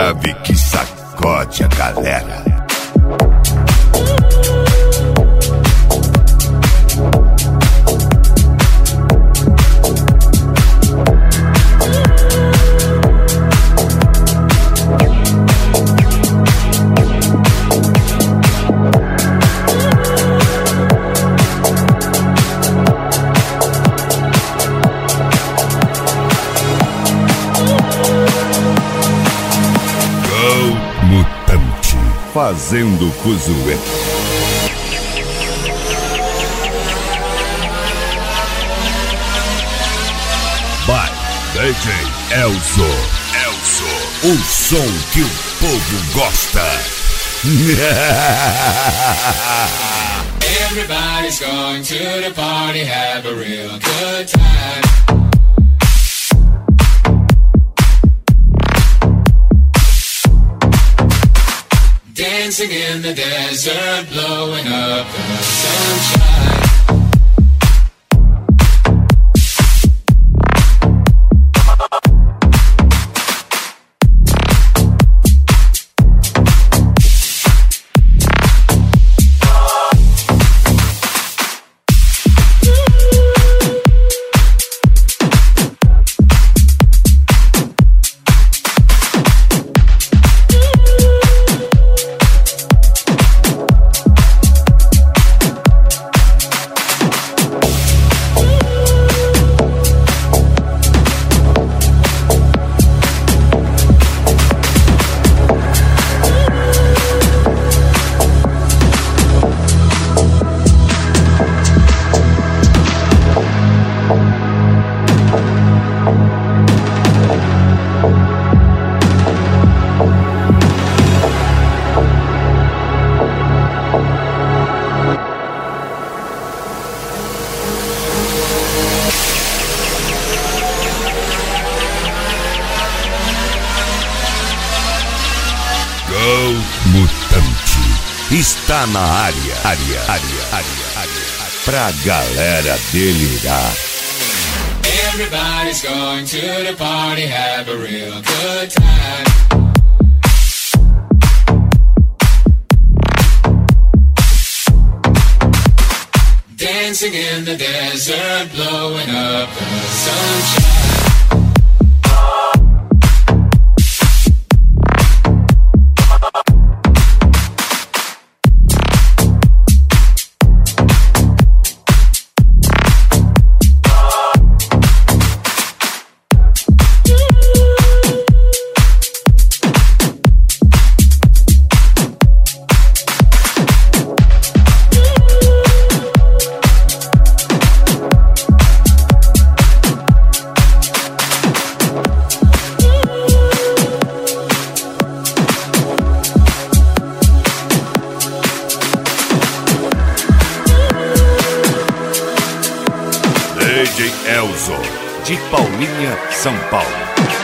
grave que sacode a galera. Fazendo Fuzuê. By DJ Elzo. O som que o povo gosta. Everybody's going to the party, have a real good time. Dancing in the desert, blowing up the sunshine. Está na área. Pra galera delirar. Everybody's going to the party, have a real good time. Dancing in the desert, blowing up the sunshine. DJ Elzo, de Palminha, São Paulo.